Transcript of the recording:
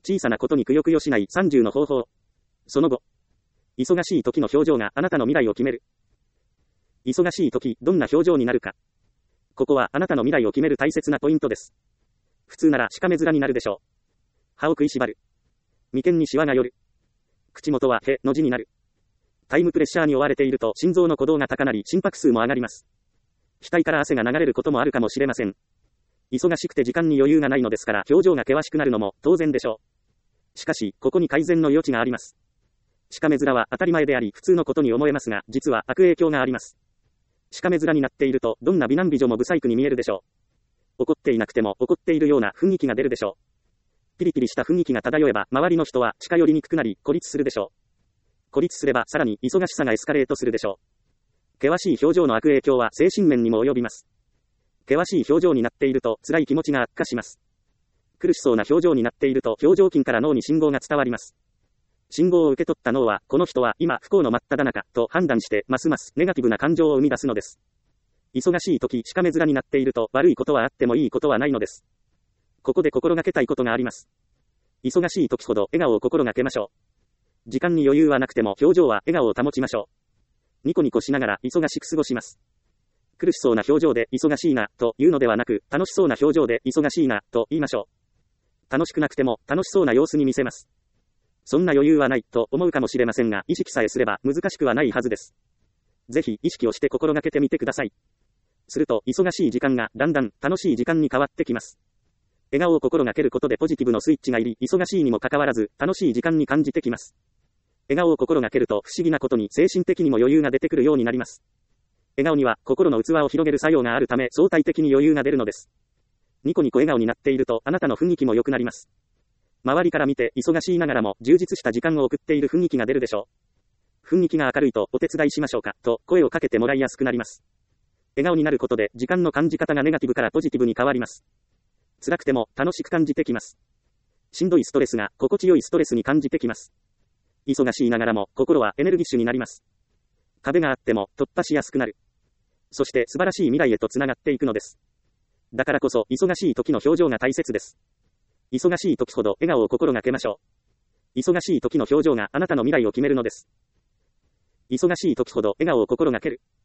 小さなことにくよくよしない30の方法。その後。忙しい時の表情があなたの未来を決める。忙しい時、どんな表情になるか。ここはあなたの未来を決める大切なポイントです。普通ならしかめ面になるでしょう。歯を食いしばる。眉間にシワが寄る。口元はへの字になる。タイムプレッシャーに追われていると心臓の鼓動が高鳴り心拍数も上がります。額から汗が流れることもあるかもしれません。忙しくて時間に余裕がないのですから表情が険しくなるのも当然でしょう。しかし、ここに改善の余地があります。しかめ面は当たり前であり普通のことに思えますが、実は悪影響があります。しかめ面になっていると、どんな美男美女も不細工に見えるでしょう。怒っていなくても怒っているような雰囲気が出るでしょう。ピリピリした雰囲気が漂えば、周りの人は近寄りにくくなり、孤立するでしょう。孤立すればさらに忙しさがエスカレートするでしょう。険しい表情の悪影響は精神面にも及びます。険しい表情になっていると辛い気持ちが悪化します。苦しそうな表情になっていると表情筋から脳に信号が伝わります。信号を受け取った脳は、この人は今不幸の真っ只中と判断して、ますますネガティブな感情を生み出すのです。忙しい時、しかめ面になっていると悪いことはあってもいいことはないのです。ここで心がけたいことがあります。忙しい時ほど笑顔を心がけましょう。時間に余裕はなくても表情は笑顔を保ちましょう。ニコニコしながら忙しく過ごします。苦しそうな表情で忙しいなというのではなく、楽しそうな表情で忙しいなと言いましょう。楽しくなくても楽しそうな様子に見せます。そんな余裕はないと思うかもしれませんが、意識さえすれば難しくはないはずです。ぜひ意識をして心がけてみてください。すると忙しい時間がだんだん楽しい時間に変わってきます。笑顔を心がけることでポジティブのスイッチが入り、忙しいにもかかわらず楽しい時間に感じてきます。笑顔を心がけると不思議なことに精神的にも余裕が出てくるようになります。笑顔には心の器を広げる作用があるため相対的に余裕が出るのです。ニコニコ笑顔になっているとあなたの雰囲気も良くなります。周りから見て忙しいながらも充実した時間を送っている雰囲気が出るでしょう。雰囲気が明るいとお手伝いしましょうかと声をかけてもらいやすくなります。笑顔になることで時間の感じ方がネガティブからポジティブに変わります。辛くても楽しく感じてきます。しんどいストレスが心地よいストレスに感じてきます。忙しいながらも心はエネルギッシュになります。壁があっても突破しやすくなる。そして素晴らしい未来へとつながっていくのです。だからこそ忙しい時の表情が大切です。忙しい時ほど笑顔を心がけましょう。忙しい時の表情があなたの未来を決めるのです。忙しい時ほど笑顔を心がける。